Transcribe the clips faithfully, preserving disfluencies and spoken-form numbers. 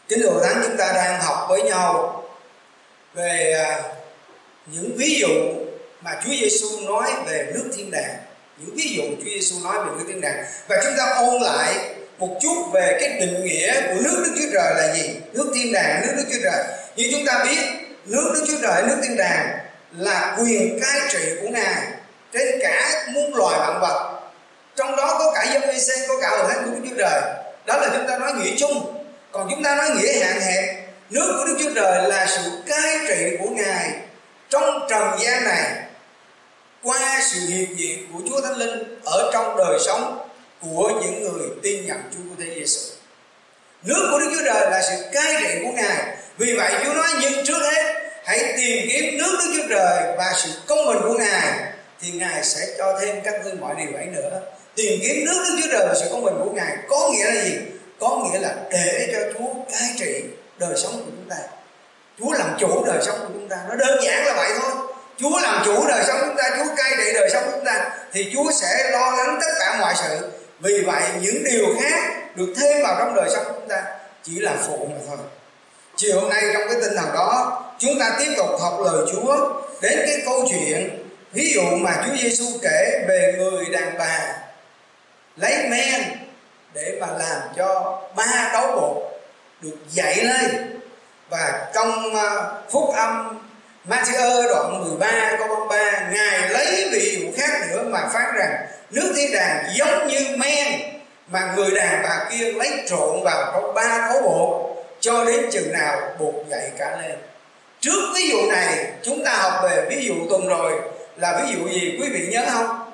Kính thưa Thánh, chúng ta đang học với nhau về những ví dụ mà Chúa Giêsu nói về nước thiên đàng. Những ví dụ Chúa Giêsu nói về nước thiên đàng. Và chúng ta ôn lại một chút về cái định nghĩa của nước Đức Chúa Trời là gì? Nước thiên đàng, nước Đức Chúa Trời. Như chúng ta biết, nước Đức Chúa Trời, nước thiên đàng là quyền cai trị của Ngài trên cả muôn loài vạn vật. Trong đó có cả dân vi sinh, có cả hội thánh của Đức Chúa Trời. Đó là chúng ta nói nghĩa chung. Còn chúng ta nói nghĩa hạn hẹp, nước của Đức Chúa Trời là sự cai trị của Ngài trong trần gian này qua sự hiện diện của Chúa Thánh Linh ở trong đời sống của những người tin nhận Chúa của Thế Giêsu. Nước của Đức Chúa Trời là sự cai trị của Ngài. Vì vậy Chúa nói, nhưng trước hết hãy tìm kiếm nước Đức Chúa Trời và sự công bình của Ngài, thì Ngài sẽ cho thêm các ngươi mọi điều ấy nữa. Tìm kiếm nước Đức Chúa Trời và sự công bình của Ngài có nghĩa là gì? Có nghĩa là để cho Chúa cai trị đời sống của chúng ta. Chúa làm chủ đời sống của chúng ta. Nó đơn giản là vậy thôi. Chúa làm chủ đời sống của chúng ta, Chúa cai trị đời sống của chúng ta, thì Chúa sẽ lo lắng tất cả mọi sự. Vì vậy những điều khác được thêm vào trong đời sống của chúng ta chỉ là phụ mà thôi. Chiều hôm nay trong cái tinh thần đó, chúng ta tiếp tục học lời Chúa đến cái câu chuyện ví dụ mà Chúa Giêsu kể về người đàn bà lấy men để mà làm cho ba đấu bột được dậy lên. Và trong phúc âm Matthew đoạn mười ba câu ba mươi ba, Ngài lấy ví dụ khác nữa mà phán rằng nước thiên đàng giống như men mà người đàn bà kia lấy trộn vào trong ba đấu bột cho đến chừng nào bột dậy cả lên. Trước ví dụ này chúng ta học về ví dụ tuần rồi là ví dụ gì quý vị nhớ không?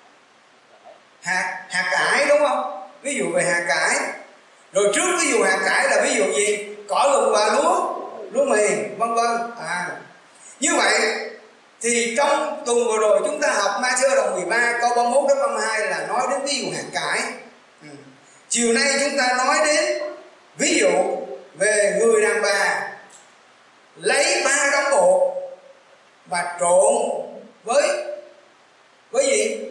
Hạt, hạt cải đúng không? Ví dụ về hạt cải. Rồi trước ví dụ hạt cải là ví dụ gì? Cỏ lùng và lúa, lúa mì, vân vân. À, như vậy thì trong tuần vừa rồi chúng ta học Matthew đoạn mười ba câu ba mươi mốt đến ba mươi hai là nói đến ví dụ hạt cải. Ừ. Chiều nay chúng ta nói đến ví dụ về người đàn bà lấy ba đống bột và trộn với với gì?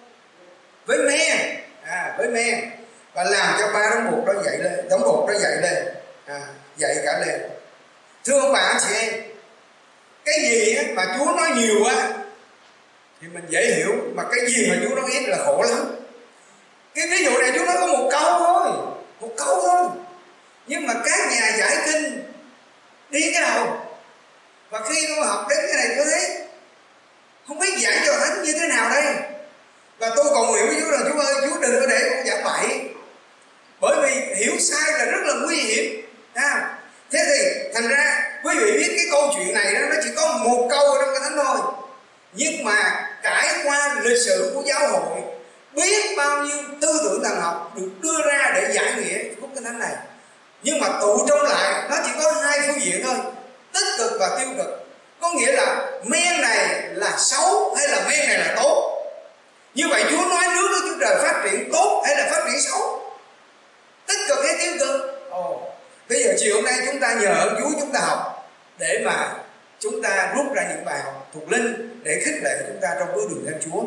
Với men, à, với men, và làm cho ba đống bột đó dậy lên, đống bột đó dậy lên, à, dậy cả lên. Thưa ông bà anh chị em, cái gì mà Chúa nói nhiều á thì mình dễ hiểu, mà cái gì mà Chúa nói ít là khổ lắm. Cái ví dụ này Chúa nói có một câu thôi, một câu thôi, nhưng mà các nhà giải kinh đi cái đầu. Và khi tôi học đến cái này tôi thấy không biết giảng cho thánh như thế nào đây. Và tôi còn nguyện với Chúa là Chúa ơi, Chúa đừng có để con giảng bậy, bởi vì hiểu sai là rất là nguy hiểm. À, thế thì thành ra quý vị biết cái câu chuyện này đó, nó chỉ có một câu ở trong cái thánh thôi, nhưng mà trải qua lịch sử của giáo hội, biết bao nhiêu tư tưởng thần học được đưa ra để giải nghĩa khúc kinh thánh này. Nhưng mà tụ trong lại nó chỉ có hai phương diện thôi, tích cực và tiêu cực. Có nghĩa là men này là xấu hay là men này là tốt. Như vậy Chúa nói nước Đức Chúa Trời phát triển tốt hay là phát triển xấu, tích cực hay tiêu cực? Ồ, bây giờ chiều hôm nay chúng ta nhờ ơn Chúa, chúng ta học để mà chúng ta rút ra những bài học thuộc linh để khích lệ chúng ta trong bước đường theo Chúa.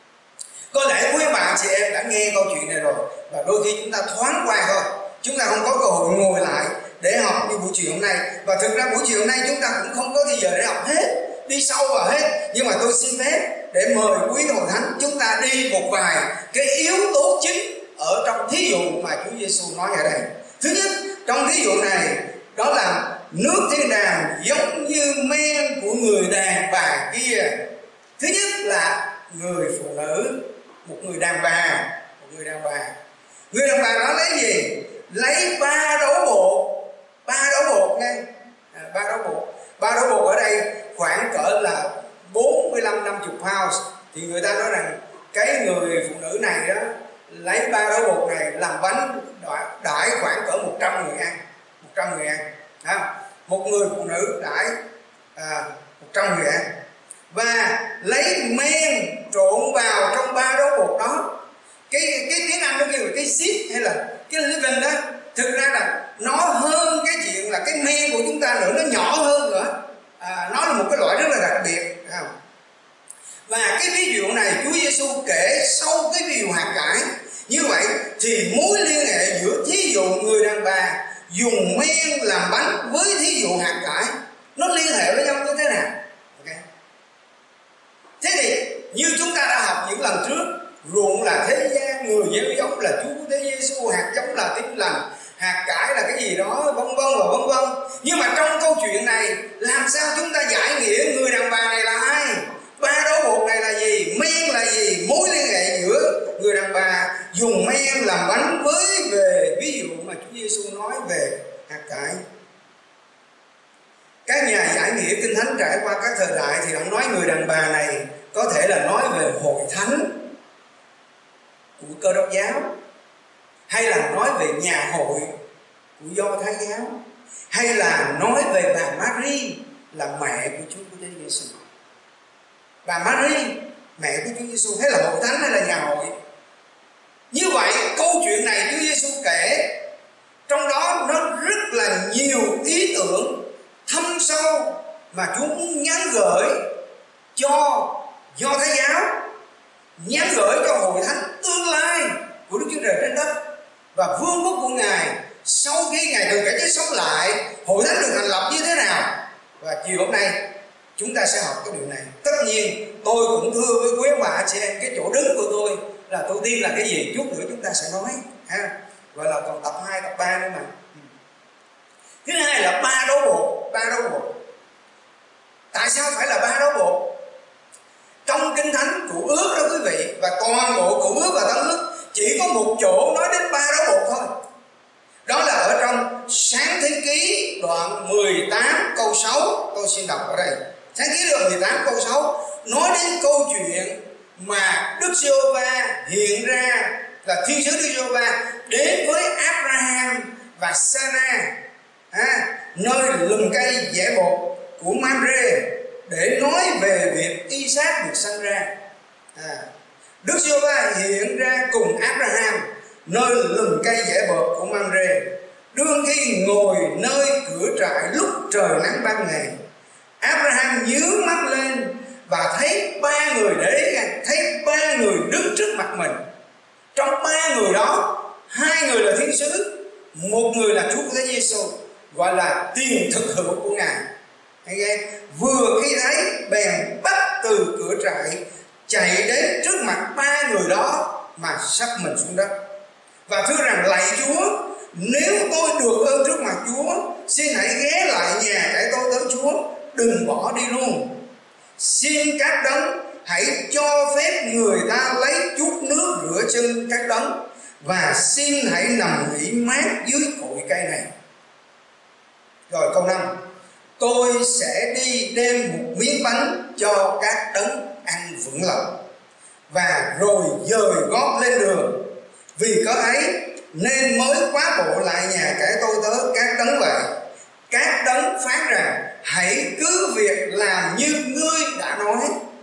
Có lẽ quý bạn chị em đã nghe câu chuyện này rồi, và đôi khi chúng ta thoáng qua thôi, chúng ta không có cơ hội ngồi lại để học như buổi chiều hôm nay. Và thực ra buổi chiều hôm nay chúng ta cũng không có thời giờ để học hết, đi sâu vào hết. Nhưng mà tôi xin phép để mời quý hội thánh chúng ta đi một vài cái yếu tố chính ở trong thí dụ mà Chúa Giêsu nói ở đây. Thứ nhất, trong thí dụ này đó là nước thiên đàng giống như men của người đàn bà kia. Thứ nhất là người phụ nữ, một người đàn bà, một người đàn bà. Người đàn bà đó lấy gì? Lấy ba đấu bột, ba đấu bột nghe, à, ba đấu bột. Ba đấu bột ở đây khoảng cỡ là bốn mươi lăm năm mươi pounds. Thì người ta nói rằng cái người phụ nữ này đó lấy ba đấu bột này làm bánh đãi khoảng cỡ một trăm người ăn, một trăm người ăn. À, một người phụ nữ đãi à, một trăm người ăn. Và lấy men trộn vào trong ba đấu bột đó. Cái cái tiếng Anh nó kêu là cái seed hay là cái leaven đó. Thực ra là nó hơn cái chuyện là cái men của chúng ta nữa, nó nhỏ hơn nữa. À, nó là một cái loại rất là đặc biệt. À. Và cái ví dụ này Chúa Giêsu kể sau cái ví dụ hạt cải. Như vậy thì mối liên hệ giữa thí dụ người đàn bà dùng dùng men làm bánh với thí dụ hạt cải, nó liên hệ với nhau như thế nào? Okay. Thế thì như chúng ta đã học những lần trước, ruộng là thế gian, người gieo giống là Chúa Thế Giêsu, hạt giống là Tin Lành, hạt cải là cái gì đó, vân vân và vân vân. Nhưng mà trong câu chuyện này, làm sao chúng ta giải nghĩa người đàn bà này là ai? Ba đấu bột này là gì? Men là gì? Mối liên hệ giữa người đàn bà dùng men làm bánh với về ví dụ mà Chúa Giêsu nói về hạt cải. Các nhà giải nghĩa Kinh Thánh trải qua các thời đại thì ông nói người đàn bà này có thể là nói về hội thánh của Cơ Đốc giáo, hay là nói về nhà hội của Do Thái giáo, hay là nói về bà Mary là mẹ của Chúa Giêsu. Bà Mary mẹ của Chúa Giêsu, hay là hội thánh, hay là nhà hội. Như vậy câu chuyện này Chúa Giêsu kể, trong đó nó rất là nhiều ý tưởng thâm sâu mà Chúa muốn nhắn gửi cho Do Thái giáo, nhắn gửi cho hội thánh tương lai của Đức Chúa Trời trên đất và vương quốc của Ngài sau khi Ngài từ cái chết sống lại, hội thánh được thành lập như thế nào. Và chiều hôm nay chúng ta sẽ học cái điều này. Tất nhiên tôi cũng thưa với quý ông bà chị em, cái chỗ đứng của tôi là tôi tin là cái gì chút nữa chúng ta sẽ nói ha, gọi là còn tập hai, tập ba nữa mà. Thứ hai là ba đấu bột. Ba đấu bột tại sao phải là ba đấu bột? Trong Kinh Thánh Cựu Ước đó quý vị, và toàn bộ Cựu Ước và Tân Ước chỉ có một chỗ nói đến ba đấu bột thôi. Đó là ở trong Sáng Thế Ký đoạn mười tám câu sáu. Tôi xin đọc ở đây. Sáng Thế Ký đoạn mười tám câu sáu nói đến câu chuyện mà Đức Giê-hô-va hiện ra, là thiên sứ Đức Giê-hô-va đến với Abraham và Sarah à, nơi lùm cây dẻ bột của Mamre để nói về việc Isaac được sinh ra. à, Đức Giê-hô-va hiện ra cùng Abraham nơi lùm cây dẻ bột của Mamre, đương khi ngồi nơi cửa trại lúc trời nắng ban ngày. Abraham nhướng mắt lên và thấy ba người, để thấy ba người đứng trước mặt mình. Trong ba người đó, hai người là thiên sứ, một người là Chúa Thế Giêsu, gọi là tiền thực hữu của Ngài. Vừa khi thấy bèn bắt từ cửa trại chạy đến trước mặt ba người đó mà sắp mình xuống đất và thưa rằng: lạy Chúa, nếu tôi được ơn trước mặt Chúa, xin hãy ghé lại nhà cải tôi tới Chúa, đừng bỏ đi luôn. Xin các đấng hãy cho phép người ta lấy chút nước rửa chân các đấng, và xin hãy nằm nghỉ mát dưới cội cây này. Rồi câu năm: tôi sẽ đi đem một miếng bánh cho các đấng ăn vững lòng, và rồi dời gót lên đường. Vì có ấy nên mới quá bộ lại nhà cải tôi tớ các đấng vậy. Các đấng phán rằng: hãy cứ việc làm như ngươi đã nói.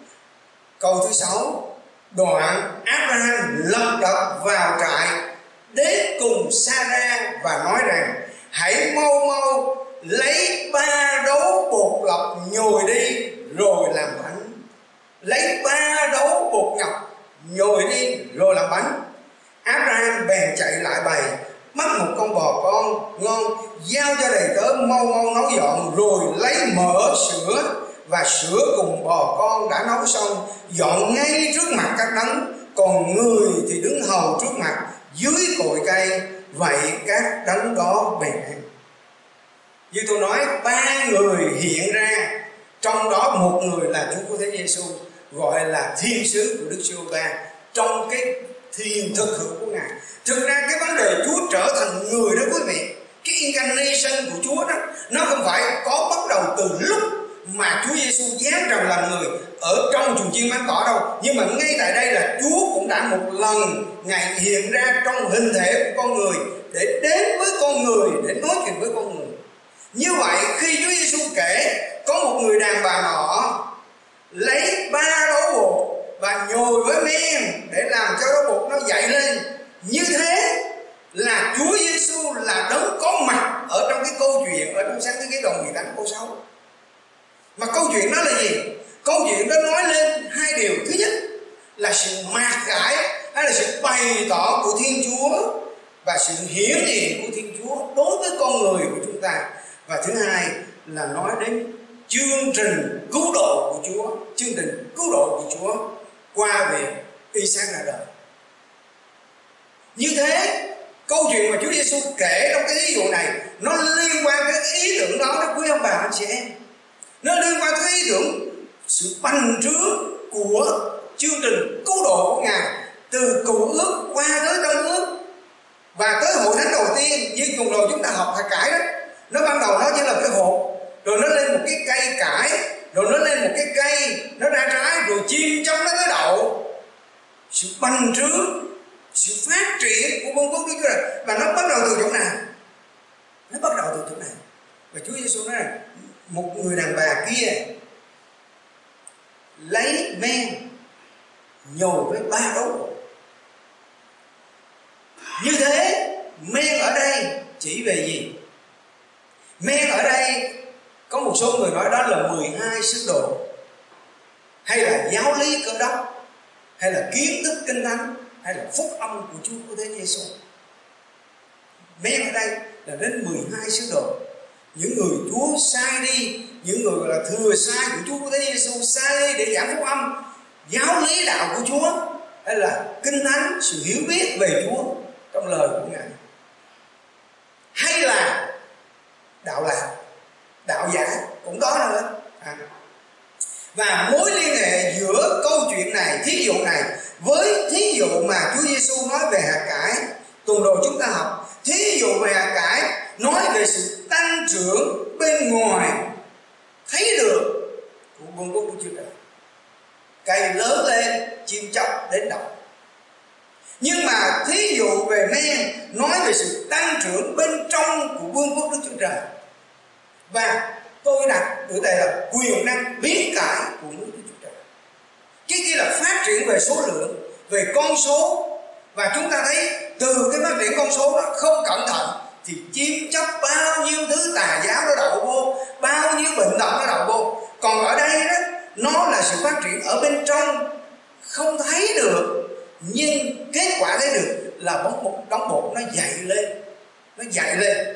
Câu thứ sáu: đoạn Abraham lập đập vào trại đến cùng Sarah và nói rằng: hãy mau mau lấy ba đấu bột lọc nhồi đi rồi làm bánh. Lấy ba đấu bột ngọc nhồi đi rồi làm bánh. Abraham bèn chạy lại bày, bắt một con bò con ngon, giao cho đầy tớ mau mau nấu dọn, rồi lấy mỡ, sữa và sữa cùng bò con đã nấu xong dọn ngay trước mặt các đấng, còn người thì đứng hầu trước mặt dưới cội cây. Vậy các đấng đó bèn ăn. Như tôi nói, ba người hiện ra, trong đó một người là Chúa của Thế Giêsu, gọi là thiên sứ của Đức Giê-hô-va trong cái thiền thực hữu của Ngài. Thực ra cái vấn đề Chúa trở thành người đó quý vị, cái incarnation của Chúa đó, nó không phải có bắt đầu từ lúc mà Chúa Giêsu giáng trần làm người ở trong chuồng chiên mái cỏ đâu, nhưng mà ngay tại đây là Chúa cũng đã một lần Ngài hiện ra trong hình thể của con người để đến với con người, để nói chuyện với con người. Như vậy khi Chúa Giêsu kể có một người đàn bà nọ lấy ba đấu bột và nhồi với men để làm cho đấu bột nó dậy lên, như thế là Chúa Giêsu là đấng có mặt ở trong cái câu chuyện ở trong Sáng Thế Ký đoạn mười tám câu sáu. Mà câu chuyện đó là gì? Câu chuyện đó nói lên hai điều. Thứ nhất là sự mạt gãi hay là sự bày tỏ của Thiên Chúa và sự hiển hiện của Thiên Chúa đối với con con người của chúng ta. Và thứ hai là nói đến chương trình cứu độ của Chúa, chương trình cứu độ của Chúa qua việc Isaac ra đời. Như thế, câu chuyện mà Chúa Giêsu kể trong cái ví dụ này nó liên quan đến ý tưởng đó đó quý ông bà anh chị em. Nó liên quan đến ý tưởng sự bành trướng của chương trình cứu độ của Ngài từ Cựu Ước qua tới Tân Ước và tới hội thánh đầu tiên. Như tuần rồi chúng ta học hạt cải đó, nó ban đầu nó chỉ là cái hột, rồi nó lên một cái cây cải, rồi nó lên một cái cây, nó ra trái, rồi chim chóc nó tới đậu. Sự bành trướng, sự phát triển của vương quốc Đức Chúa Trời, và nó bắt đầu từ chỗ nào? Nó bắt đầu từ chỗ này. Và Chúa Giêsu nói rằng một người đàn bà kia lấy men nhồi với ba đấu. Như thế men ở đây chỉ về gì? Men ở đây có một số người nói đó là mười hai sứ đồ, hay là giáo lý Cơ Đốc, hay là kiến thức kinh thánh, hay là phúc âm của Chúa Cứu Thế Giêsu. Men ở đây là đến mười hai sứ đồ, những người Chúa sai đi, những người là thừa sai của Chúa Cứu Thế Giêsu, sai đi để giảng phúc âm, giáo lý đạo của Chúa, hay là kinh thánh, sự hiểu biết về Chúa trong lời của Ngài, hay là đạo lạc, đạo giả cũng có nữa. À. Và mối liên hệ giữa câu chuyện này, thí dụ này với thí dụ mà Chúa Giêsu nói về hạt cải tuần rồi chúng ta học. Thí dụ về hạt cải nói về sự tăng trưởng bên ngoài thấy được của vương quốc của Chúa Trời. Cây lớn lên, chim chóc đến đậu. Nhưng mà thí dụ về men nói về sự tăng trưởng bên trong của vương quốc Đức Chúa Trời. Và tôi đặt từ đây là quyền năng biến cải của nước Đức Chúa Trời. Cái kia là phát triển về số lượng, về con số. Và chúng ta thấy từ cái phát triển con số đó không cẩn thận thì chim chóc bao nhiêu thứ tà giáo nó đậu vô, bao nhiêu bệnh tật nó đậu vô. Còn ở đây đó, nó là sự phát triển ở bên trong, không thấy được, nhưng kết quả thấy được là bóng một đống bột nó dậy lên, nó dậy lên.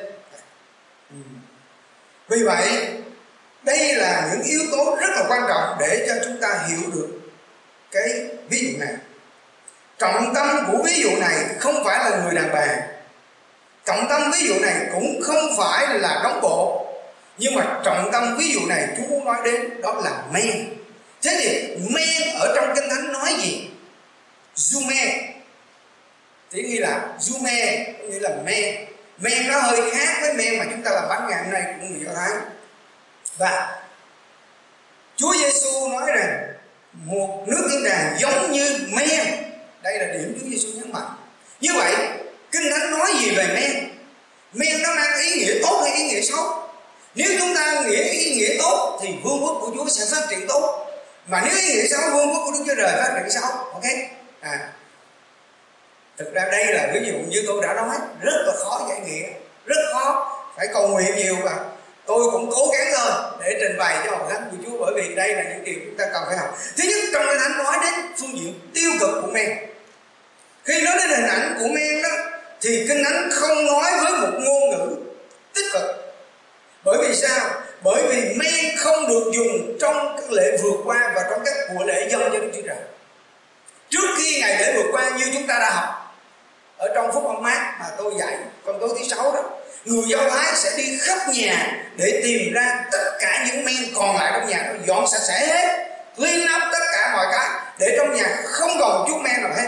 Vì vậy đây là những yếu tố rất là quan trọng để cho chúng ta hiểu được cái ví dụ này. Trọng tâm của ví dụ này không phải là người đàn bà, trọng tâm ví dụ này cũng không phải là đống bộ, nhưng mà trọng tâm ví dụ này Chúa muốn nói đến đó là men. Thế thì men ở trong Kinh Thánh nói gì? Zume, tiếng Hy Lạp Zume nghĩa là men. Men nó hơi khác với men mà chúng ta làm bánh ngày hôm nay của người Do Thái. Và Chúa Giêsu nói rằng một nước thiên đàng giống như men. Đây là điểm Chúa Giêsu nhấn mạnh. Như vậy Kinh Thánh nói gì về men? Men nó mang ý nghĩa tốt hay ý nghĩa xấu? Nếu chúng ta nghĩa ý nghĩa tốt thì vương quốc của Chúa sẽ phát triển tốt. Mà nếu ý nghĩa xấu, vương quốc của Đức Chúa Trời phát triển xấu. Ok? À, thực ra đây là ví dụ như tôi đã nói, rất là khó giải nghĩa, rất khó, phải cầu nguyện nhiều. Và tôi cũng cố gắng thôi để trình bày cho hội thánh của Chúa, bởi vì đây là những điều chúng ta cần phải học. Thứ nhất, trong Kinh Thánh nói đến phương diện tiêu cực của men. Khi nói đến hình ảnh của men đó thì Kinh Thánh không nói với một ngôn ngữ tích cực. Bởi vì sao? Bởi vì men không được dùng trong các lễ vượt qua và trong các của lễ dâng cho Đức Chúa Trời. Trước khi ngày lễ vượt qua, như chúng ta đã học ở trong phúc âm Mát mà tôi dạy trong tối thứ sáu đó, người Do Thái sẽ đi khắp nhà để tìm ra tất cả những men còn lại trong nhà, nó dọn sạch sẽ hết, clean up tất cả mọi cái để trong nhà không còn một chút men nào hết.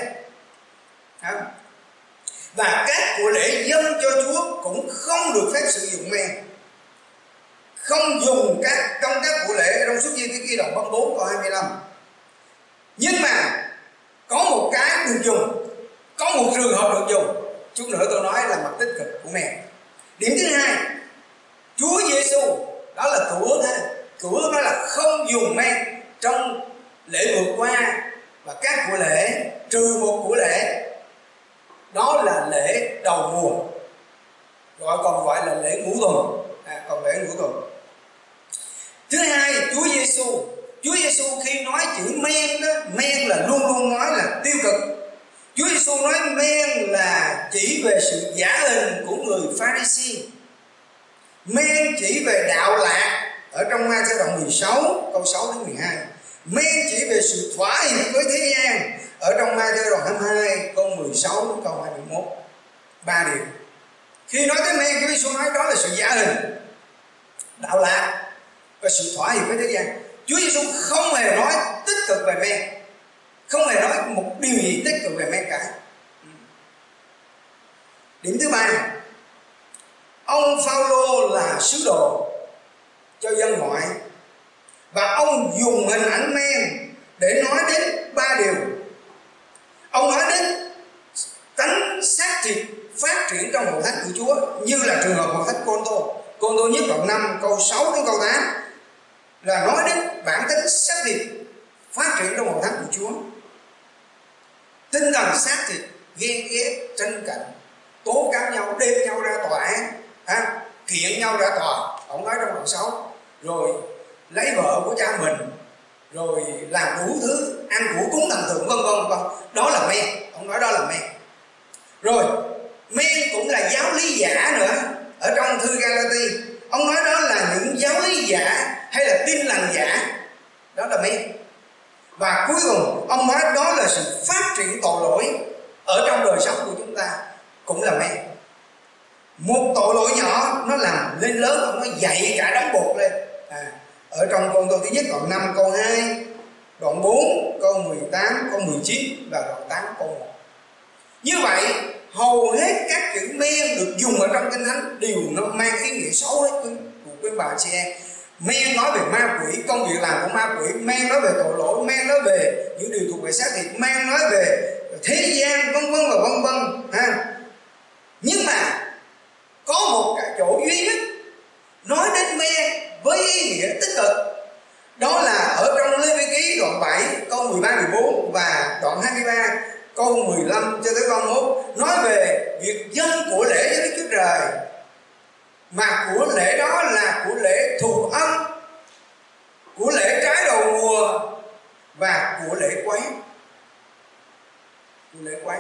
Và các của lễ dâng cho Chúa cũng không được phép sử dụng men, không dùng các trong các của lễ trong Xuất Gia Ký Ghi đoạn bốn câu hai mươi lăm. Nhưng mà có một cái được dùng, có một trường hợp được dùng. Chút nữa tôi nói là mặt tích cực của men. Điểm thứ hai, Chúa Giêsu đó là cựu ước ha, cựu ước đó là không dùng men trong lễ vượt qua và các của lễ, trừ một của lễ, đó là lễ đầu mùa, gọi còn gọi là lễ ngũ tuần, à, còn lễ ngũ tuần. Thứ hai, Chúa Giêsu, Chúa Giêsu khi nói chữ men đó, men là luôn luôn nói là tiêu cực. Chúa Giêsu nói men là chỉ về sự giả hình của người Pharisee, Men chỉ về đạo lạc ở trong Ma-thi-ơ đoạn mười sáu câu sáu đến mười hai. Men chỉ về sự thỏa hiệp với thế gian ở trong Ma-thi-ơ đoạn hai mươi hai câu mười sáu đến câu hai mươi mốt. Ba điều. Khi nói tới men, Chúa Giêsu nói đó là sự giả hình, đạo lạc và sự thỏa hiệp với thế gian. Chúa Giêsu không hề nói tích cực về men, không hề nói một điều gì tích cực về men cả. Điểm thứ ba, ông Phao-lô là sứ đồ cho dân ngoại và ông dùng hình ảnh men để nói đến ba điều. Ông nói đến tánh xác thịt phát triển trong hội thánh của Chúa, như là trường hợp hội thánh Côn-tô. Côn-tô nhất đoạn năm câu sáu đến câu tám là nói đến bản tính xác thịt phát triển trong hội thánh của Chúa. Tinh thần xác thịt ghen ghét, tranh cạnh, tố cáo nhau, đem nhau ra tòa án, à, kiện nhau ra tòa. Ông nói trong đoạn sáu, rồi lấy vợ của cha mình, rồi làm đủ thứ, ăn của cúng thần tượng, vân vân vân. Đó là men. Ông nói đó là men. Rồi men cũng là giáo lý giả nữa. Ở trong thư Ga-la-ti, ông nói đó là những giáo lý giả hay là tin lành giả. Đó là men. Và cuối cùng ông nói đó là sự phát triển tội lỗi ở trong đời sống của chúng ta, cũng là men. Một tội lỗi nhỏ nó làm lên lớn, ông nó dậy cả đống bột lên. À, ở trong Côn-tô thứ nhất đoạn năm câu hai, đoạn bốn câu mười tám, câu mười chín và đoạn tám câu một. Như vậy hầu hết các chữ men được dùng ở trong Kinh Thánh đều nó mang ý nghĩa xấu hết của quý bà chị em. Men nói về ma quỷ, công việc làm của ma quỷ. Men nói về tội lỗi. Men nói về những điều thuộc về xác thịt. Men nói về thế gian, vân vân và vân vân ha. Nhưng mà có một cái chỗ duy nhất nói đến men với ý nghĩa tích cực, đó là ở trong Lê-vi-ký đoạn bảy câu mười ba mười bốn và đoạn hai mươi ba câu mười lăm cho tới câu mốt, nói về việc dâng của lễ cho Đức Chúa Trời, mà của lễ đó là của lễ thù ân, của lễ trái đầu mùa và của lễ quấy. Của lễ quấy.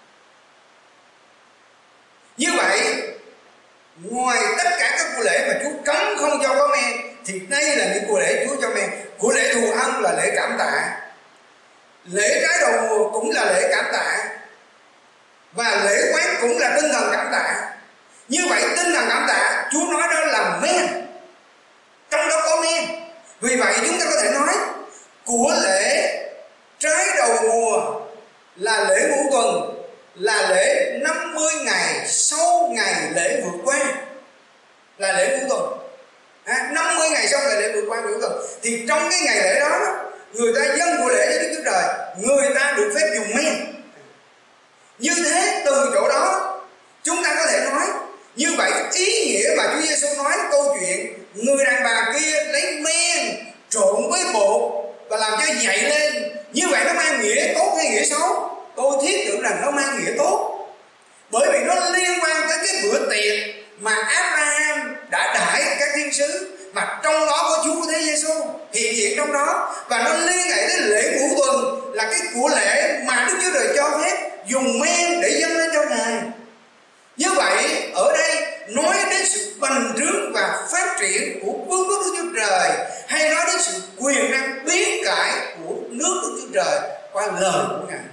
Như vậy, ngoài tất cả các của lễ mà Chúa cấm không cho có men, thì đây là những của lễ Chúa cho men. Của lễ thù ân là lễ cảm tạ, lễ trái đầu mùa cũng là lễ cảm tạ, và lễ quét cũng là tinh thần cảm tạ. Như vậy tinh thần cảm tạ Chúa nói đó là men, trong đó có men. Vì vậy chúng ta có thể nói của lễ trái đầu mùa là lễ ngũ tuần, là lễ năm mươi ngày sau ngày lễ vượt qua, là lễ ngũ tuần. À, năm mươi ngày sau ngày lễ vượt qua ngũ tuần, thì trong cái ngày lễ đó người ta dâng của lễ cho Đức Chúa Trời, người ta được phép dùng men. Như thế từ chỗ đó chúng ta có thể nói như vậy ý nghĩa mà Chúa Giêsu nói câu chuyện người đàn bà kia lấy men trộn với bột và làm cho dậy lên, như vậy nó mang nghĩa tốt hay nghĩa xấu? Tôi thiết tưởng rằng nó mang nghĩa tốt, bởi vì nó liên quan tới cái bữa tiệc mà Abraham đã đãi các thiên sứ, mà trong đó có Chúa Thế Giêsu hiện diện trong đó, và nó liên hệ đến lễ ngũ tuần là cái của lễ mà Đức Chúa Trời cho phép dùng men để dâng lên cho Ngài. Như vậy ở đây nói đến sự bành trướng và phát triển của vương quốc Đức Chúa Trời, hay nói đến sự quyền năng biến cải của nước Đức Chúa Trời qua lời của Ngài.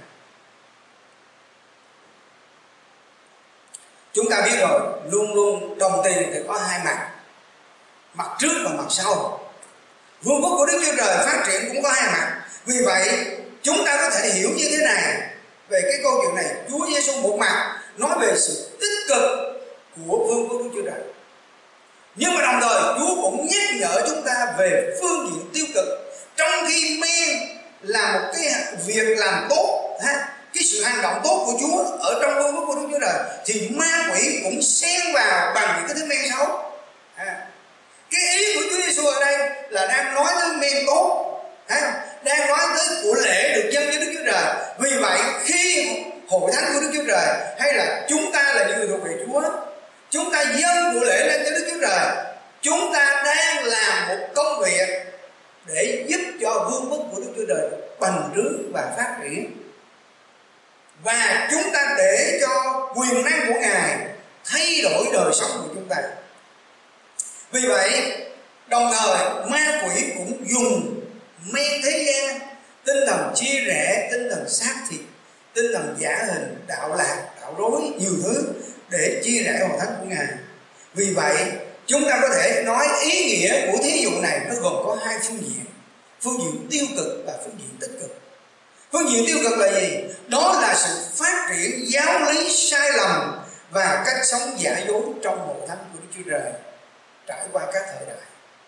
Chúng ta biết rồi, luôn luôn đồng tiền thì có hai mặt, mặt trước và mặt sau. Vương quốc của Đức Chúa Trời phát triển cũng có hai mặt. Vì vậy chúng ta có thể hiểu như thế này về cái câu chuyện này. Chúa Giêsu một mặt nói về sự tích cực của vương quốc Đức Chúa Trời, nhưng mà đồng thời Chúa cũng nhắc nhở chúng ta về phương diện tiêu cực. Trong khi men là một cái việc làm tốt, ha, cái sự hành động tốt của Chúa ở trong vương quốc của Đức Chúa Trời, thì ma quỷ cũng xen vào bằng những cái thứ men xấu. À, cái ý của Chúa Giêsu ở đây là đang nói tới men tốt, ha, đang nói tới của lễ được dâng cho Đức Chúa Trời. Vì vậy khi hội thánh của Đức Chúa Trời hay là chúng ta là những người thuộc về Chúa, chúng ta dâng của lễ lên cho Đức Chúa Trời, chúng ta đang làm một công việc để giúp cho vương quốc của Đức Chúa Trời bành trướng và phát triển. Và chúng ta để cho quyền năng của Ngài thay đổi đời sống của chúng ta. Vì vậy đồng thời ma quỷ cũng dùng men thế gian, tinh thần chia rẽ, tinh thần xác thịt, tinh thần giả hình, đạo lạc, đạo rối, nhiều thứ để chia rẽ hội thánh của Ngài. Vì vậy chúng ta có thể nói ý nghĩa của thí dụ này nó gồm có hai phương diện: phương diện tiêu cực và phương diện tích cực. Phương diện tiêu cực là gì? Đó là sự phát triển giáo lý sai lầm và cách sống giả dối trong hội thánh của Đức Chúa Trời trải qua các thời đại.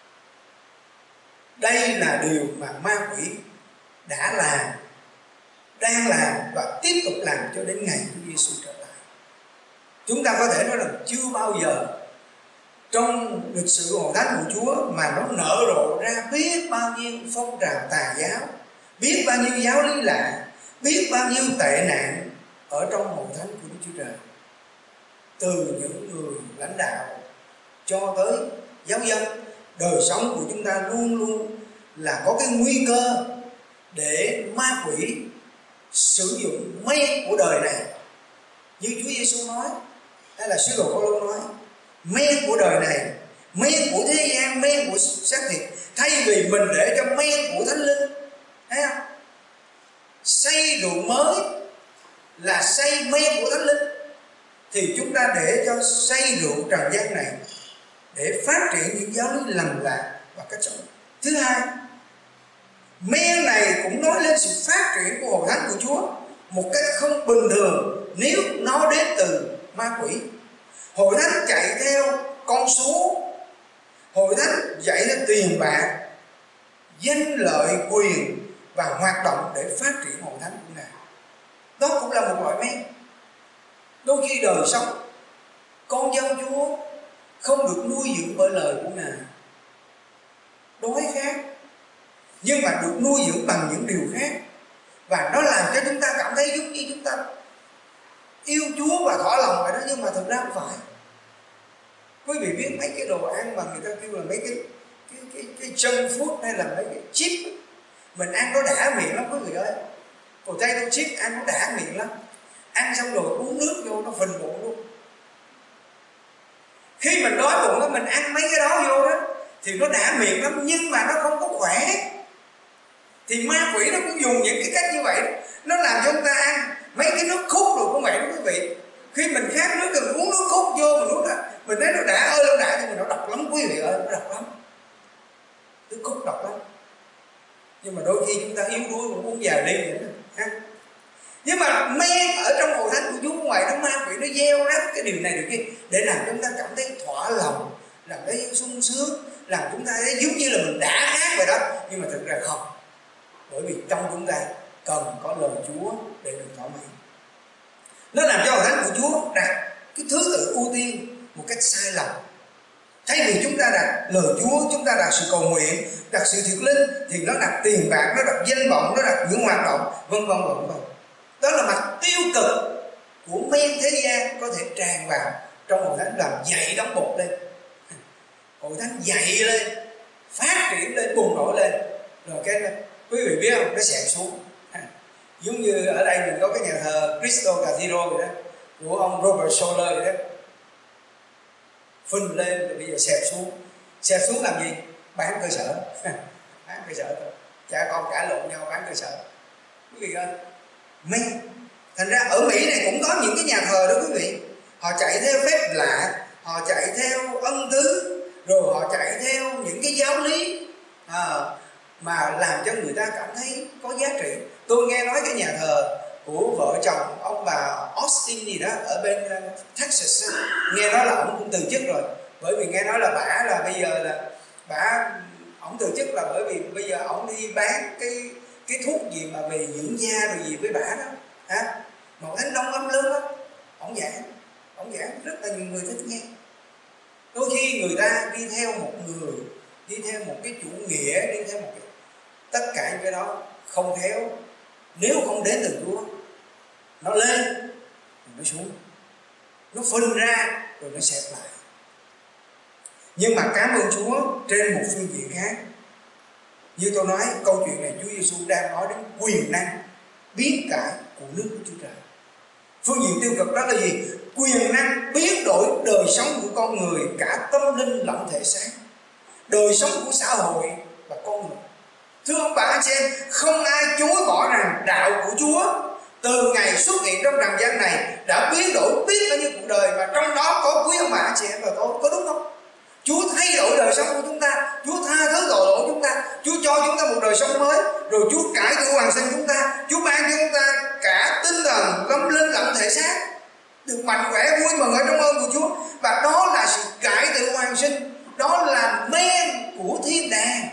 Đây là điều mà ma quỷ đã làm, đang làm và tiếp tục làm cho đến ngày Chúa Giêsu trở lại. Chúng ta có thể nói là chưa bao giờ trong lịch sử hội thánh của Chúa mà nó nở rộ ra biết bao nhiêu phong trào tà giáo, biết bao nhiêu giáo lý lạ, biết bao nhiêu tệ nạn ở trong hội thánh của Đức Chúa Trời. Từ những người lãnh đạo cho tới giáo dân, đời sống của chúng ta luôn luôn là có cái nguy cơ để ma quỷ sử dụng men của đời này. Như Chúa Giêsu nói, hay là sứ đồ Phaolô nói, men của đời này, men của thế gian, men của xác thịt, thay vì mình để cho men của Thánh Linh, thấy không? Xây rượu mới là xây men của Thánh Linh, thì chúng ta để cho xây rượu trần gian này để phát triển những giáo lý lầm lạc và cách sống. Thứ hai, men này cũng nói lên sự phát triển của hội thánh của Chúa một cách không bình thường nếu nó đến từ ma quỷ. Hội thánh chạy theo con số, hội thánh chạy theo tiền bạc, danh lợi, quyền và hoạt động để phát triển hội thánh của Ngài. Đó cũng là một loại men. Đôi khi đời sống con dân Chúa không được nuôi dưỡng bởi lời của Ngài, đói khát, nhưng mà được nuôi dưỡng bằng những điều khác, và nó làm cho chúng ta cảm thấy giống như chúng ta yêu Chúa và thỏa lòng vậy đó, nhưng mà thực ra không phải. Quý vị biết mấy cái đồ ăn mà người ta kêu là mấy cái cái cái, cái junk food hay là mấy cái chip, mình ăn nó đã miệng lắm quý vị ơi. Potato chip ăn nó đã miệng lắm, ăn xong rồi uống nước vô nó phình bụng luôn. Khi mình đói bụng đó, mình ăn mấy cái đó vô đó thì nó đã miệng lắm, nhưng mà nó không có khỏe. Thì ma quỷ nó cũng dùng những cái cách như vậy đó. Nó làm cho chúng ta ăn mấy cái nước khúc rồi cũng vậy đó quý vị. Khi mình khát nước thì mình uống nước khúc vô, mình uống đó, mình thấy nó đã ơi nó đã, nhưng mà nó độc lắm quý vị ơi, nó độc lắm. Nước khúc độc lắm. Nhưng mà đôi khi chúng ta yếu đuối cũng uống vài ly vậy đó ha. Nhưng mà men ở trong hội thánh của Chúa ngoài nó ma quỷ nó gieo rắc cái điều này điều kia để làm chúng ta cảm thấy thỏa lòng, làm thấy sung sướng, làm chúng ta thấy giống như là mình đã khát vậy đó, nhưng mà thực ra không. Bởi vì trong chúng ta cần có lời Chúa để được thỏa mãn. Nó làm cho hội thánh của Chúa đặt cái thứ tự ưu tiên một cách sai lầm. Thay vì chúng ta đặt lời Chúa, chúng ta đặt sự cầu nguyện, đặt sự thiệt linh, thì nó đặt tiền bạc, nó đặt danh vọng, nó đặt những hoạt động vân vân vân vân. Đó là mặt tiêu cực của men thế gian có thể tràn vào trong hội thánh, làm dậy đóng bột lên, hội thánh dậy lên, phát triển lên, bùng nổ lên, rồi cái quý vị biết không, nó xẹp xuống. Giống như ở đây mình có cái nhà thờ Crystal Cathedral vậy đó, của ông Robert Soler vậy đó, phình lên rồi bây giờ xẹp xuống. Xẹp xuống làm gì? Bán cơ sở. Bán cơ sở thôi, cha con cãi lộn nhau bán cơ sở. Quý vị ơi, men. Thành ra ở Mỹ này cũng có những cái nhà thờ đó quý vị, họ chạy theo phép lạ, họ chạy theo ân tứ, rồi họ chạy theo những cái giáo lý à, mà làm cho người ta cảm thấy có giá trị. Tôi nghe nói cái nhà thờ của vợ chồng ông bà Austin gì đó ở bên Texas, nghe nói là ông cũng từ chức rồi, bởi vì nghe nói là bả là bây giờ là bả ông từ chức là bởi vì bây giờ ông đi bán cái cái thuốc gì mà về dưỡng da rồi gì với bả đó hả, một thánh đông lắm lớn lắm, ông giảng ông giảng rất là nhiều người thích nghe. Đôi khi người ta đi theo một người, đi theo một cái chủ nghĩa, đi theo một cái tất cả những cái đó không khéo, nếu không đến từ Chúa, nó lên rồi nó xuống, nó phình ra rồi nó xẹp lại. Nhưng mà cảm ơn Chúa, trên một phương diện khác, như tôi nói, câu chuyện này Chúa Giêsu đang nói đến quyền năng biến cải của nước của Chúa Trời. Phương diện tiêu cực đó là gì? quyền năng biến đổi đời sống của con người, cả tâm linh lẫn thể xác, đời sống của xã hội và con người. Thưa ông bà anh chị em, không ai chối bỏ rằng đạo của Chúa từ ngày xuất hiện trong trần gian này đã biến đổi biết bao nhiêu cuộc đời, và trong đó có quý ông bà anh chị em và tôi, có đúng không? Chúa thay đổi đời sống của chúng ta, Chúa tha thứ tội lỗi chúng ta, Chúa cho chúng ta một đời sống mới, rồi Chúa cải tạo hoàn sinh chúng ta, Chúa ban cho chúng ta cả tinh thần, tâm linh lẫn thể xác được mạnh khỏe, vui mừng ở trong ơn của Chúa. Và đó là sự cải tạo hoàn sinh, đó là men của thiên đàng.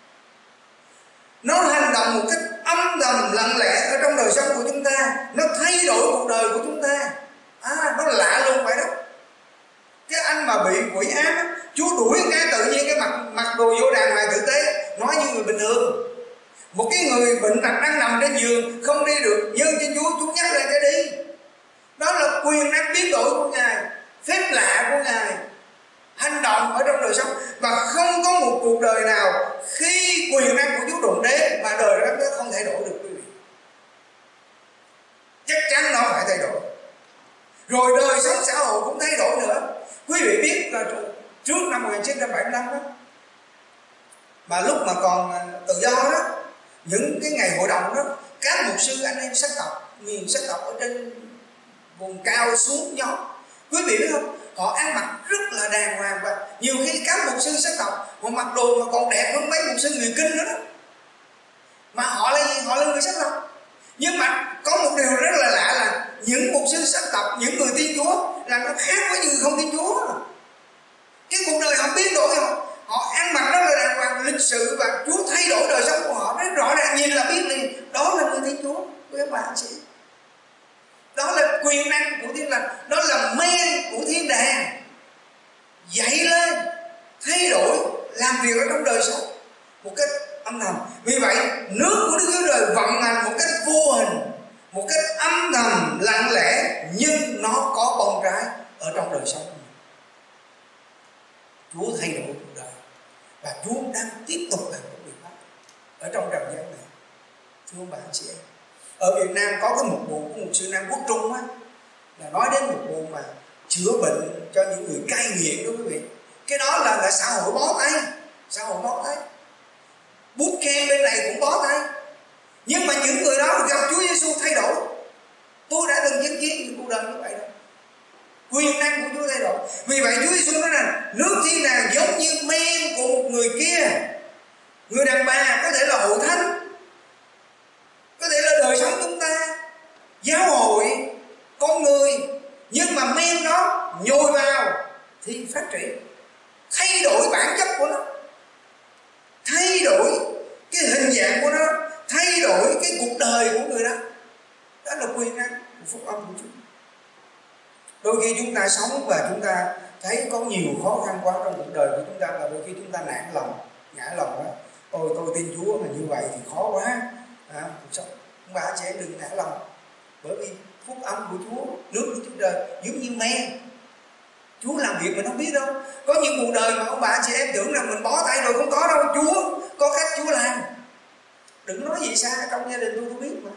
Nó hành động một cách âm thầm lặng lẽ ở trong đời sống của chúng ta, nó thay đổi cuộc đời của chúng ta. À, nó lạ luôn vậy đó. Cái anh mà bị quỷ ám á, Chúa đuổi cái tự nhiên cái mặt mặt đồ vô đàng hoàng tử tế, nói như người bình thường. Một cái người bệnh tật đang nằm trên giường không đi được, nhưng trên Chúa Chúa nhắc lại cái đi. Đó là quyền năng biến đổi của Ngài, phép lạ của Ngài hành động ở trong đời sống. Và không có một cuộc đời nào khi quyền năng của Chúa đụng đến mà đời đó không thay đổi được quý vị. Chắc chắn nó phải thay đổi. Rồi đời sống xã hội cũng thay đổi nữa. Quý vị biết là trước năm một nghìn chín trăm bảy mươi lăm đó, mà lúc mà còn tự do đó, những cái ngày hội đồng đó, các mục sư anh em sắc tộc, miền sắc tộc ở trên vùng cao xuống nhóm, quý vị biết không, họ ăn mặc rất là đàng hoàng, và nhiều khi các mục sư sắc tộc họ mặc đồ mà còn đẹp hơn mấy mục sư người Kinh nữa đó, mà họ là gì? Họ là người sắc tộc. Nhưng mà có một điều rất là lạ là những mục sư sắc tộc, những người tin Chúa là nó khác với những người không tin Chúa. Cái cuộc đời họ biến đổi, họ, họ ăn mặc rất là đàng hoàng, lịch sự, và Chúa thay đổi đời sống của họ rất rõ ràng, nhìn là biết liền đó là người tin Chúa. Quý ông bà anh chị, đó là quyền năng của thiên đàng, đó là men của thiên đàng dậy lên, thay đổi, làm việc ở trong đời sống một cách âm thầm. Vì vậy nước của Đức Chúa Trời vận hành một cách vô hình, một cách âm thầm lặng lẽ, nhưng nó có bông trái ở trong đời sống. Chúa thay đổi cuộc đời, và Chúa đang tiếp tục làm công việc đó ở trong trần gian này. Thưa ông bà anh chị em, ở Việt Nam có cái một bộ của một sư Nam Quốc Trung á, là nói đến một bộ mà chữa bệnh cho những người cai nghiện đó quý vị. Cái đó là, là xã hội bó tay, xã hội bó tay. Bút khen bên này cũng bó tay. Nhưng mà những người đó gặp Chúa Giêsu thay đổi. Tôi đã từng chứng kiến những cuộc đời như vậy đó. Quyền năng của Chúa thay đổi. Vì vậy Chúa Giêsu nói rằng nước thiên đàng giống như men của một người kia. Người đàn bà có thể là hội thánh, có thể là đời sống chúng ta, giáo hội, con người, nhưng mà men nó nhồi vào thì phát triển, thay đổi bản chất của nó, thay đổi cái hình dạng của nó, thay đổi cái cuộc đời của người đó. Đó là quyền năng của phúc âm của Chúa. Đôi khi chúng ta sống và chúng ta thấy có nhiều khó khăn quá trong cuộc đời của chúng ta, và đôi khi chúng ta nản lòng, ngã lòng đó. Ôi tôi tin Chúa mà như vậy thì khó quá. À, cuộc sống ông bà chị em đừng ngã lòng, bởi vì phúc âm của Chúa, nước của Chúa Trời giống như men. Chúa làm việc mình không biết đâu. Có những cuộc đời mà ông bà chị em tưởng rằng mình bó tay rồi, không có đâu. Chúa có cách Chúa làm. Đừng nói gì xa, trong gia đình tôi tôi biết mà.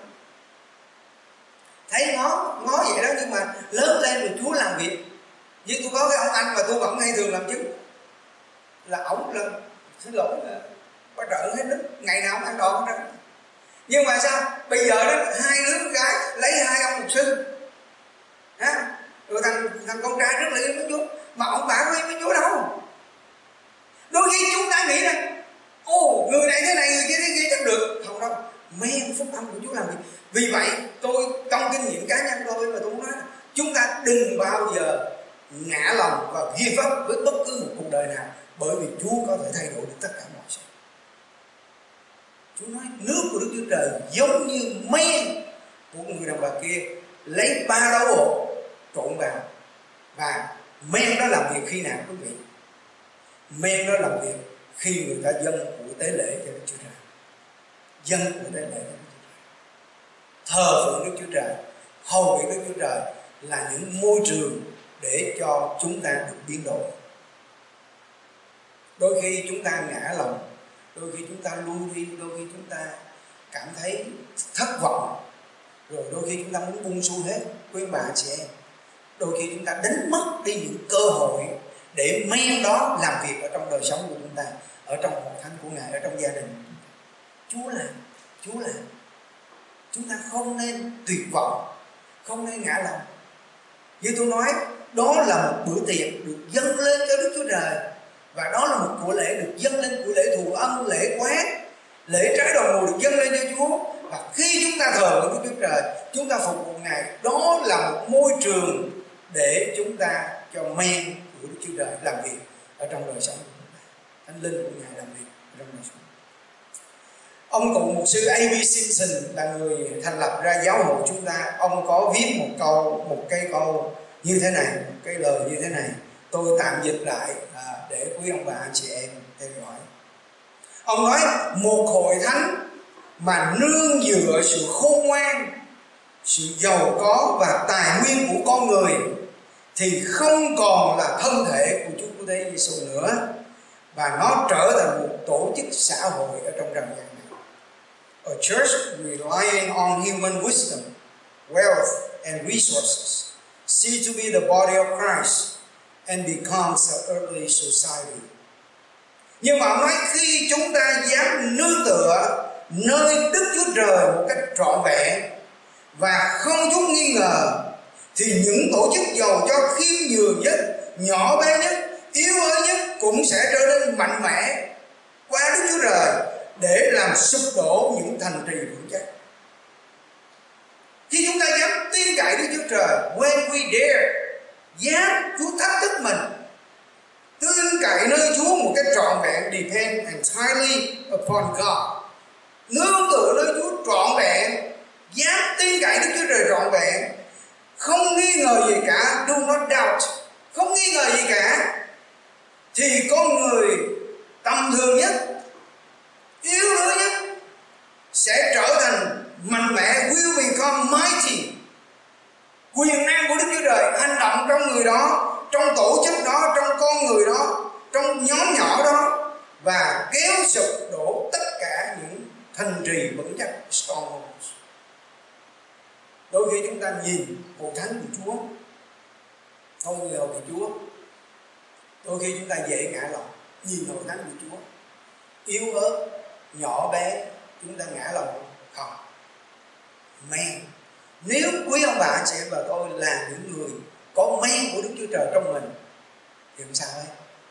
Thấy ngó, ngó vậy đó, nhưng mà lớn lên rồi Chúa làm việc. Như tôi có cái ông anh mà tôi vẫn hay thường làm chứng, là ổng là, xin lỗi là có trợ hết nước, ngày nào ông ăn đòn hết. Nhưng mà sao? Bây giờ đó hai đứa con gái lấy hai ông mục sư. Ha? Rồi thằng, thằng con trai rất là yêu với Chúa, mà ông bà có yêu với Chúa đâu. Đôi khi chúng ta nghĩ rằng ồ, người này thế này, người kia thế kia chắc được. Không đâu, men phúc âm của Chúa làm gì. Vì vậy tôi trong kinh nghiệm cá nhân tôi mà tôi muốn nói là chúng ta đừng bao giờ ngã lòng và give up với bất cứ một cuộc đời nào, bởi vì Chúa có thể thay đổi được tất cả mọi sự. Chúa nói nước của Đức Chúa Trời giống như men của người đàn bà kia, lấy ba đấu bột trộn vào, và men đó làm việc khi nào quý vị? Men đó làm việc khi người ta dâng của tế lễ cho Đức Chúa Trời, dâng của tế lễ cho Đức Chúa Trời, thờ phượng Đức Chúa Trời, hầu việc Đức Chúa Trời, là những môi trường để cho chúng ta được biến đổi. Đôi khi chúng ta ngã lòng, đôi khi chúng ta lui đi, đôi khi chúng ta cảm thấy thất vọng, rồi đôi khi chúng ta muốn buông xuôi hết. Quý bà chị em, đôi khi chúng ta đánh mất đi những cơ hội để men đó làm việc ở trong đời sống của chúng ta, ở trong hội thánh của Ngài, ở trong gia đình. Chúa làm, Chúa làm. Chúng ta không nên tuyệt vọng, không nên ngã lòng. Như tôi nói, đó là một bữa tiệc được dâng lên cho Đức Chúa Trời, và đó là một của lễ được dâng lên, của lễ thù ân, lễ quán, lễ trái đầu mùa được dâng lên cho Chúa. Và khi chúng ta thờ Đức Chúa Trời, chúng ta phục vụ Ngài, đó là một môi trường để chúng ta cho men của Đức Chúa Trời làm việc ở trong đời sống của chúng ta, Thánh Linh của Ngài làm việc ở trong đời sống. Ông cụ mục sư a bê Simpson là người thành lập ra giáo hội chúng ta. Ông có viết một câu, một cái câu như thế này, một cái lời như thế này. Tôi tạm dịch lại à, để quý ông bà anh chị em theo dõi. Ông nói: một hội thánh mà nương dựa sự khôn ngoan, sự giàu có và tài nguyên của con người thì không còn là thân thể của Chúa Cứu Thế Giêsu nữa, và nó trở thành một tổ chức xã hội ở trong trần gian này. A church relying on human wisdom, wealth and resources see to be the body of Christ and becomes an earthly society. Nhưng mà ông nói khi chúng ta dám nương tựa nơi Đức Chúa Trời một cách trọn vẹn và không chút nghi ngờ, thì những tổ chức giàu cho khiêm nhường nhất, nhỏ bé nhất, yếu ớt nhất cũng sẽ trở nên mạnh mẽ qua Đức Chúa Trời để làm sụp đổ những thành trì vững chắc. Khi chúng ta dám tin cậy Đức Chúa Trời, when we dare, dám Chúa thách thức mình, tin cậy nơi Chúa một cách trọn vẹn, depend entirely upon God, nương tựa nơi Chúa trọn vẹn, dám tin cậy Đức Chúa Trời trọn vẹn, không nghi ngờ gì cả, do not doubt, không nghi ngờ gì cả, thì con người tầm thường nhất, yếu đuối nhất sẽ trở thành mạnh mẽ, will become mighty. Quyền năng của Đức Chúa Trời hành động trong người đó, trong tổ chức đó, trong con người đó, trong nhóm nhỏ đó, và kéo sụp đổ tất cả những thành trì vững chắc, strongholds. Đôi khi chúng ta nhìn hội thánh của Chúa, thôi người hầu của Chúa, đôi khi chúng ta dễ ngã lòng. Nhìn hội thánh của Chúa yếu ớt, nhỏ bé, chúng ta ngã lòng không? Men, nếu quý ông bà anh chị và tôi là những người có men của Đức Chúa Trời trong mình thì làm sao ấy?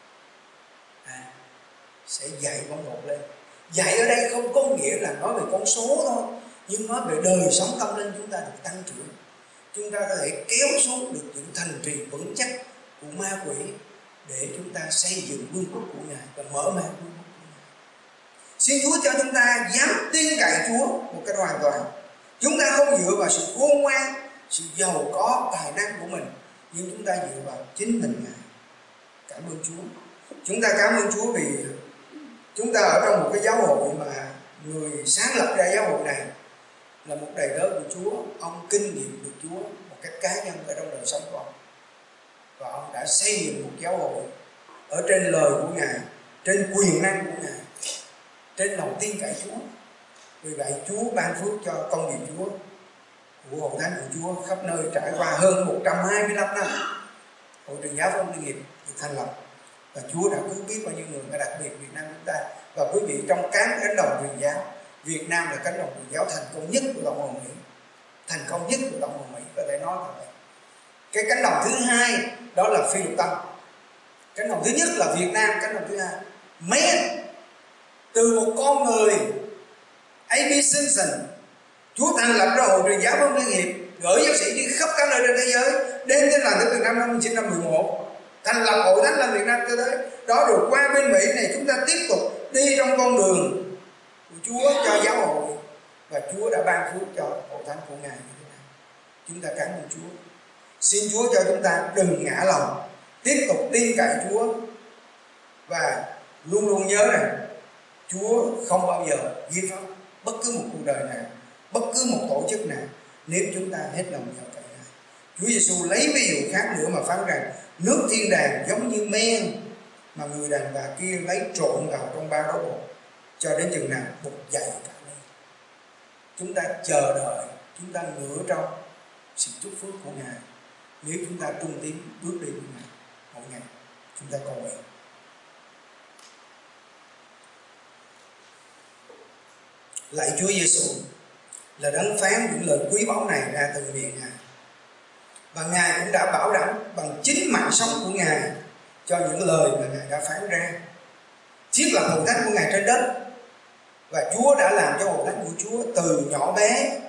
À, sẽ dạy con một lên. Dạy ở đây không có nghĩa là nói về con số thôi, nhưng nói về đời sống tâm linh chúng ta được tăng trưởng. Chúng ta có thể kéo xuống được những thành trì vững chắc của ma quỷ để chúng ta xây dựng vương quốc của Ngài và mở mang vương quốc của Ngài. Xin Chúa cho chúng ta dám tin cậy Chúa một cách hoàn toàn. Chúng ta không dựa vào sự khôn ngoan, sự giàu có, tài năng của mình, nhưng chúng ta dựa vào chính mình Ngài. Cảm ơn Chúa. Chúng ta cảm ơn Chúa vì chúng ta ở trong một cái giáo hội mà người sáng lập ra giáo hội này là một đầy tớ của Chúa. Ông kinh nghiệm được Chúa một cách cá nhân ở trong đời sống của ông, và ông đã xây dựng một giáo hội ở trên lời của Ngài, trên quyền năng của Ngài, trên lòng tin cậy Chúa. Vì vậy Chúa ban phước cho công việc Chúa của hội thánh của Chúa khắp nơi trải qua hơn một trăm hai mươi lăm năm. Hội Truyền Giáo Phong Liên Nghiệp được thành lập, và Chúa đã cứu biết bao nhiêu người, và đặc biệt Việt Nam chúng ta. Và quý vị, trong các cánh đồng truyền giáo, Việt Nam là cánh đồng truyền giáo thành công nhất của Cộng hòa Mỹ, thành công nhất của Cộng hòa Mỹ, có thể nói là vậy. Cái cánh đồng thứ hai đó là Phi Luật Tân. Cánh đồng thứ nhất là Việt Nam, cánh đồng thứ hai men từ một con người a bê Simpson. Chúa thành lập ra Hội Truyền Giáo Phong Liên Hiệp, gửi giáo sĩ đi khắp các nơi trên thế giới, đến đến làm tới từ năm một nghìn chín trăm mười một, thành lập Hội Thánh làm Việt Nam cho tới đó. Rồi qua bên Mỹ này chúng ta tiếp tục đi trong con đường của Chúa cho giáo hội, và Chúa đã ban phước cho Hội Thánh của Ngài như thế này. Chúng ta cảm ơn Chúa. Xin Chúa cho chúng ta đừng ngã lòng, tiếp tục tin cậy Chúa, và luôn luôn nhớ rằng Chúa không bao giờ give up bất cứ một cuộc đời nào, bất cứ một tổ chức nào, nếu chúng ta hết lòng nhờ cậy Ngài. Chúa Giêsu lấy ví dụ khác nữa mà phán rằng nước thiên đàng giống như men mà người đàn bà kia lấy trộn vào trong ba gói bột, cho đến chừng nào bột dày cả lên. Chúng ta chờ đợi, chúng ta ngửa trong sự chúc phước của Ngài, nếu chúng ta trung tín bước đi với Ngài mỗi ngày. Chúng ta cầu nguyện. Lạy Chúa Giêsu là đấng phán những lời quý báu này ra từ miệng Ngài, và Ngài cũng đã bảo đảm bằng chính mạng sống của Ngài cho những lời mà Ngài đã phán ra, thiết lập hội thánh của Ngài trên đất. Và Chúa đã làm cho hội thánh của Chúa từ nhỏ bé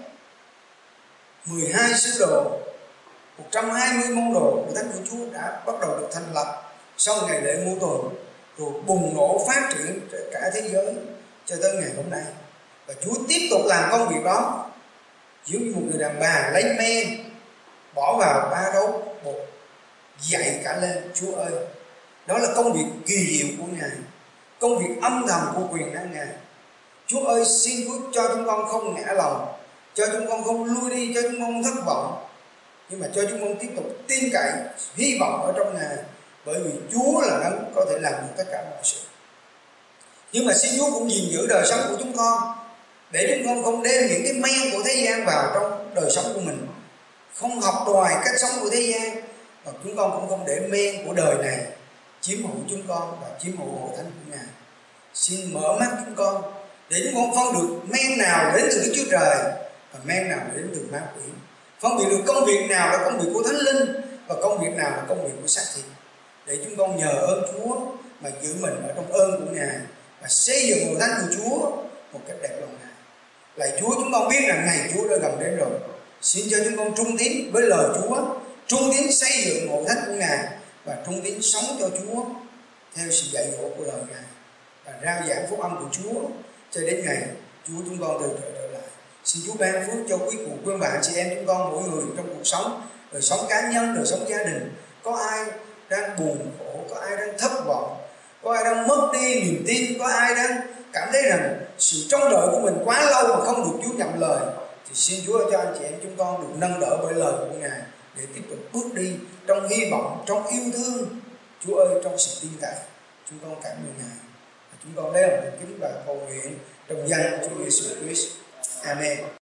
mười hai sứ đồ, một trăm hai mươi môn đồ, hội thánh của Chúa đã bắt đầu được thành lập sau ngày lễ ngũ tuần, rồi bùng nổ phát triển cả thế giới cho tới ngày hôm nay. Và Chúa tiếp tục làm công việc đó, giống như một người đàn bà lấy men bỏ vào ba đấu bột dậy cả lên. Chúa ơi, đó là công việc kỳ diệu của Ngài, công việc âm thầm của quyền năng Ngài. Chúa ơi, xin Chúa cho chúng con không ngã lòng, cho chúng con không lui đi, cho chúng con không thất vọng, nhưng mà cho chúng con tiếp tục tin cậy, hy vọng ở trong Ngài, bởi vì Chúa là đấng có thể làm được tất cả mọi sự. Nhưng mà xin Chúa cũng gìn giữ đời sống của chúng con, để chúng con không đem những cái men của thế gian vào trong đời sống của mình, không học đòi cách sống của thế gian, và chúng con cũng không để men của đời này chiếm hữu chúng con và chiếm hữu hội thánh của Ngài. Xin mở mắt chúng con để chúng con phân được men nào đến từ Đức Chúa Trời và men nào đến từ ma quỷ, phân biệt được công việc nào là công việc của Thánh Linh và công việc nào là công việc của xác thịt, để chúng con nhờ ơn Chúa mà giữ mình ở trong ơn của Ngài và xây dựng hội thánh của Chúa một cách đẹp lòng Ngài. Lạy Chúa, chúng con biết rằng ngày Chúa đã gần đến rồi. Xin cho chúng con trung tín với lời Chúa, trung tín xây dựng hội thánh của Ngài và trung tín sống cho Chúa theo sự dạy dỗ của lời Ngài, và rao giảng phúc âm của Chúa cho đến ngày Chúa chúng con từ trở trở lại. Xin Chúa ban phước cho quý cụ quý bạn chị em chúng con mỗi người trong cuộc sống, đời sống cá nhân, đời sống gia đình. Có ai đang buồn khổ, có ai đang thất vọng, có ai đang mất đi niềm tin, có ai đang cảm thấy rằng sự trông đợi của mình quá lâu mà không được Chúa nhận lời, thì xin Chúa cho anh chị em chúng con được nâng đỡ bởi lời của Ngài để tiếp tục bước đi trong hy vọng, trong yêu thương. Chúa ơi, trong sự tin cậy, chúng con cảm ơn Ngài. Chúng con đây là một kính và cầu nguyện trong danh Chúa Giêsu Christ. Amen.